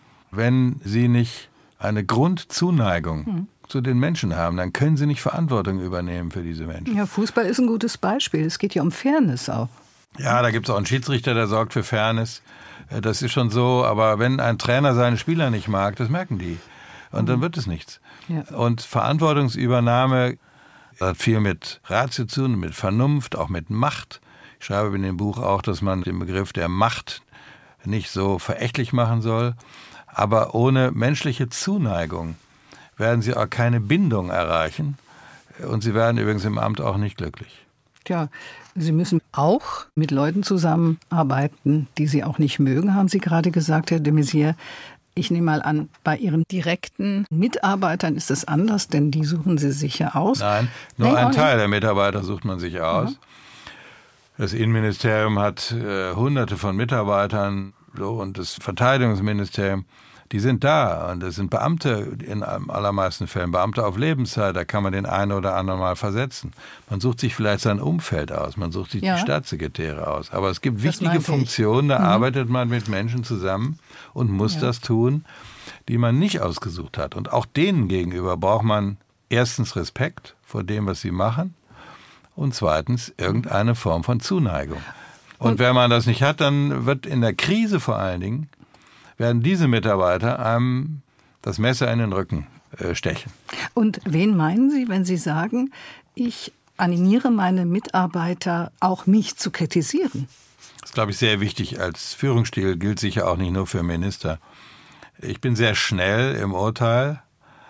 wenn Sie nicht eine Grundzuneigung hm. zu den Menschen haben, dann können Sie nicht Verantwortung übernehmen für diese Menschen. Ja, Fußball ist ein gutes Beispiel. Es geht ja um Fairness auch. Ja, da gibt es auch einen Schiedsrichter, der sorgt für Fairness. Das ist schon so. Aber wenn ein Trainer seine Spieler nicht mag, das merken die. Und dann wird es nichts. Ja. Und Verantwortungsübernahme hat viel mit Ratio zu tun, mit Vernunft, auch mit Macht. Ich schreibe in dem Buch auch, dass man den Begriff der Macht nicht so verächtlich machen soll. Aber ohne menschliche Zuneigung werden Sie auch keine Bindung erreichen. Und Sie werden übrigens im Amt auch nicht glücklich. Tja, Sie müssen auch mit Leuten zusammenarbeiten, die Sie auch nicht mögen, haben Sie gerade gesagt, Herr de Maizière. Ich nehme mal an, bei Ihren direkten Mitarbeitern ist es anders, denn die suchen Sie sich ja aus. Nein, nur nee, ein Teil der Mitarbeiter sucht man sich aus. Mhm. Das Innenministerium hat äh, hunderte von Mitarbeitern so, und das Verteidigungsministerium, die sind da. Und das sind Beamte in allermeisten Fällen, Beamte auf Lebenszeit. Da kann man den einen oder anderen mal versetzen. Man sucht sich vielleicht sein Umfeld aus, man sucht sich ja. die Staatssekretäre aus. Aber es gibt wichtige Funktionen, da mhm. arbeitet man mit Menschen zusammen und muss ja. das tun, die man nicht ausgesucht hat. Und auch denen gegenüber braucht man erstens Respekt vor dem, was sie machen und zweitens irgendeine Form von Zuneigung. Und, und wenn man das nicht hat, dann wird in der Krise vor allen Dingen werden diese Mitarbeiter einem das Messer in den Rücken äh, stechen. Und wen meinen Sie, wenn Sie sagen, ich animiere meine Mitarbeiter, auch mich zu kritisieren? Das ist, glaube ich, sehr wichtig. Als Führungsstil gilt sicher auch nicht nur für Minister. Ich bin sehr schnell im Urteil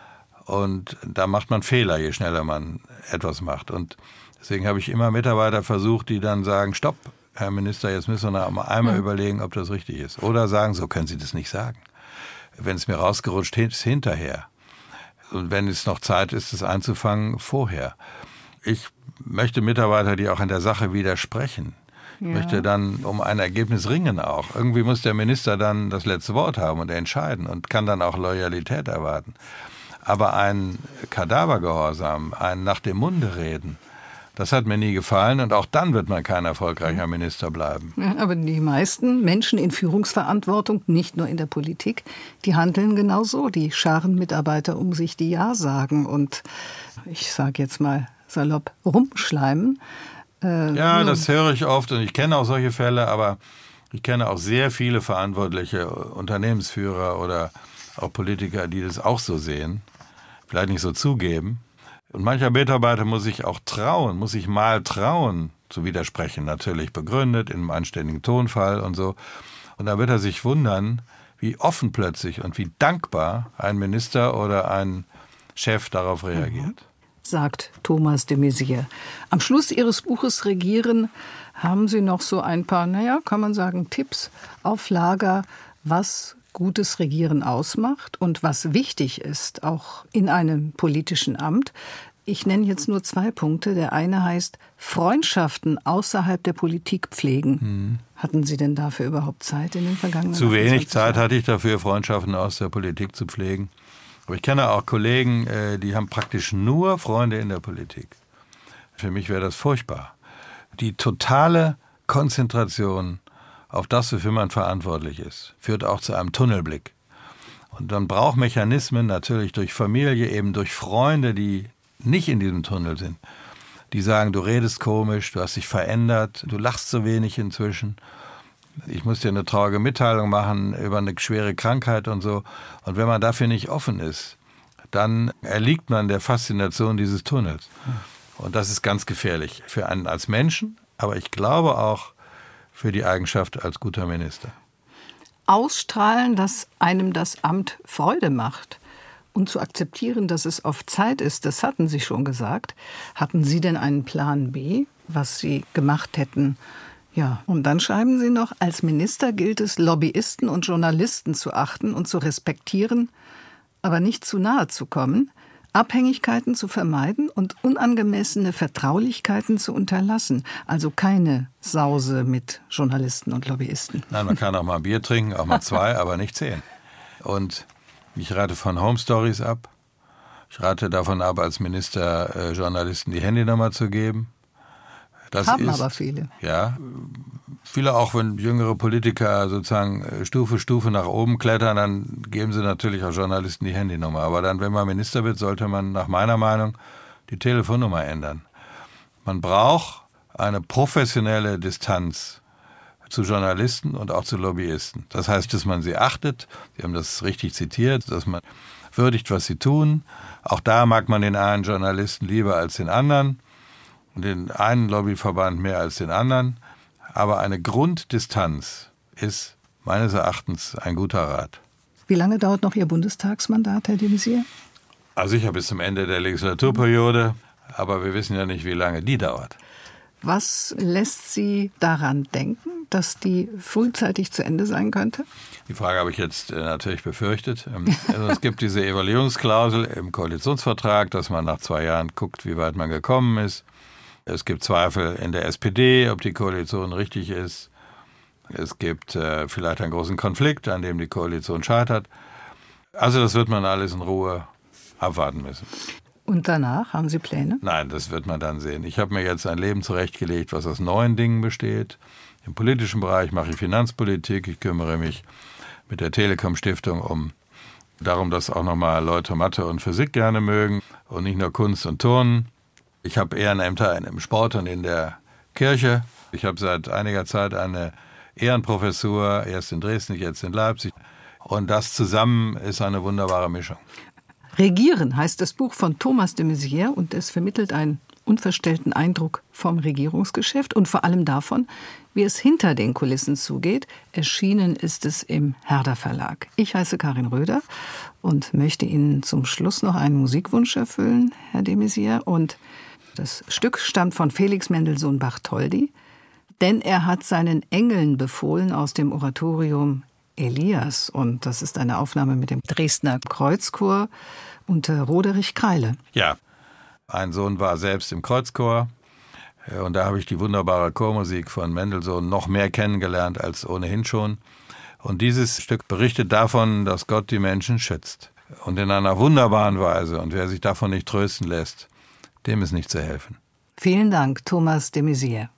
Und da macht man Fehler, je schneller man etwas macht. Und deswegen habe ich immer Mitarbeiter versucht, die dann sagen, stopp, Herr Minister, jetzt müssen wir noch einmal ja. überlegen, ob das richtig ist. Oder sagen, so können Sie das nicht sagen. Wenn es mir rausgerutscht ist, hinterher. Und wenn es noch Zeit ist, es einzufangen, vorher. Ich möchte Mitarbeiter, die auch in der Sache widersprechen. Ich ja. möchte dann um ein Ergebnis ringen auch. Irgendwie muss der Minister dann das letzte Wort haben und entscheiden und kann dann auch Loyalität erwarten. Aber ein Kadavergehorsam, ein nach dem Munde reden, das hat mir nie gefallen und auch dann wird man kein erfolgreicher Minister bleiben. Ja, aber die meisten Menschen in Führungsverantwortung, nicht nur in der Politik, die handeln genau so. Die scharen Mitarbeiter um sich, die Ja sagen und, ich sage jetzt mal salopp, rumschleimen. Äh, ja, das höre ich oft und ich kenne auch solche Fälle, aber ich kenne auch sehr viele verantwortliche Unternehmensführer oder auch Politiker, die das auch so sehen, vielleicht nicht so zugeben. Und mancher Mitarbeiter muss sich auch trauen, muss sich mal trauen, zu widersprechen. Natürlich begründet, in einem anständigen Tonfall und so. Und da wird er sich wundern, wie offen plötzlich und wie dankbar ein Minister oder ein Chef darauf reagiert. Sagt Thomas de Maizière. Am Schluss Ihres Buches Regieren haben Sie noch so ein paar, naja, kann man sagen, Tipps auf Lager, was gutes Regieren ausmacht und was wichtig ist, auch in einem politischen Amt. Ich nenne jetzt nur zwei Punkte. Der eine heißt, Freundschaften außerhalb der Politik pflegen. Hm. Hatten Sie denn dafür überhaupt Zeit in den vergangenen Jahren? Zu wenig Zeit hatte ich dafür, Freundschaften aus der Politik zu pflegen. Aber ich kenne auch Kollegen, die haben praktisch nur Freunde in der Politik. Für mich wäre das furchtbar. Die totale Konzentration auf das, wofür man verantwortlich ist, führt auch zu einem Tunnelblick. Und dann braucht Mechanismen natürlich durch Familie, eben durch Freunde, die nicht in diesem Tunnel sind. Die sagen, du redest komisch, du hast dich verändert, du lachst so wenig inzwischen. Ich muss dir eine traurige Mitteilung machen über eine schwere Krankheit und so. Und wenn man dafür nicht offen ist, dann erliegt man der Faszination dieses Tunnels. Und das ist ganz gefährlich für einen als Menschen, aber ich glaube auch für die Eigenschaft als guter Minister. Ausstrahlen, dass einem das Amt Freude macht und zu akzeptieren, dass es oft Zeit ist, das hatten Sie schon gesagt. Hatten Sie denn einen Plan B, was Sie gemacht hätten? Ja, und dann schreiben Sie noch, als Minister gilt es, Lobbyisten und Journalisten zu achten und zu respektieren, aber nicht zu nahe zu kommen, Abhängigkeiten zu vermeiden und unangemessene Vertraulichkeiten zu unterlassen. Also keine Sause mit Journalisten und Lobbyisten. Nein, man kann auch mal ein Bier trinken, auch mal zwei, aber nicht zehn. Und ich rate von Home Stories ab. Ich rate davon ab, als Minister äh, Journalisten die Handynummer zu geben. Das haben ist, aber viele. Ja, viele auch, wenn jüngere Politiker sozusagen Stufe Stufe nach oben klettern, dann geben sie natürlich auch Journalisten die Handynummer. Aber dann, wenn man Minister wird, sollte man nach meiner Meinung die Telefonnummer ändern. Man braucht eine professionelle Distanz zu Journalisten und auch zu Lobbyisten. Das heißt, dass man sie achtet, Sie haben das richtig zitiert, dass man würdigt, was sie tun. Auch da mag man den einen Journalisten lieber als den anderen. Und den einen Lobbyverband mehr als den anderen. Aber eine Grunddistanz ist meines Erachtens ein guter Rat. Wie lange dauert noch Ihr Bundestagsmandat, Herr de Maizière? Also ich habe bis zum Ende der Legislaturperiode, aber wir wissen ja nicht, wie lange die dauert. Was lässt Sie daran denken, dass die frühzeitig zu Ende sein könnte? Die Frage habe ich jetzt äh, natürlich befürchtet. Also es gibt diese Evaluierungsklausel im Koalitionsvertrag, dass man nach zwei Jahren guckt, wie weit man gekommen ist. Es gibt Zweifel in der S P D, ob die Koalition richtig ist. Es gibt äh, vielleicht einen großen Konflikt, an dem die Koalition scheitert. Also das wird man alles in Ruhe abwarten müssen. Und danach haben Sie Pläne? Nein, das wird man dann sehen. Ich habe mir jetzt ein Leben zurechtgelegt, was aus neun Dingen besteht. Im politischen Bereich mache ich Finanzpolitik. Ich kümmere mich mit der Telekom-Stiftung um darum, dass auch nochmal Leute Mathe und Physik gerne mögen und nicht nur Kunst und Turnen. Ich habe Ehrenämter im Sport und in der Kirche. Ich habe seit einiger Zeit eine Ehrenprofessur, erst in Dresden, jetzt in Leipzig. Und das zusammen ist eine wunderbare Mischung. Regieren heißt das Buch von Thomas de Maizière und es vermittelt ein unverstellten Eindruck vom Regierungsgeschäft und vor allem davon, wie es hinter den Kulissen zugeht. Erschienen ist es im Herder Verlag. Ich heiße Karin Röder und möchte Ihnen zum Schluss noch einen Musikwunsch erfüllen, Herr de Maizière. Und das Stück stammt von Felix Mendelssohn Bartholdy, denn er hat seinen Engeln befohlen aus dem Oratorium Elias. Und das ist eine Aufnahme mit dem Dresdner Kreuzchor unter Roderich Kreile. Ja, ein Sohn war selbst im Kreuzchor und da habe ich die wunderbare Chormusik von Mendelssohn noch mehr kennengelernt als ohnehin schon. Und dieses Stück berichtet davon, dass Gott die Menschen schützt. Und in einer wunderbaren Weise. Und wer sich davon nicht trösten lässt, dem ist nicht zu helfen. Vielen Dank, Thomas de Maizière.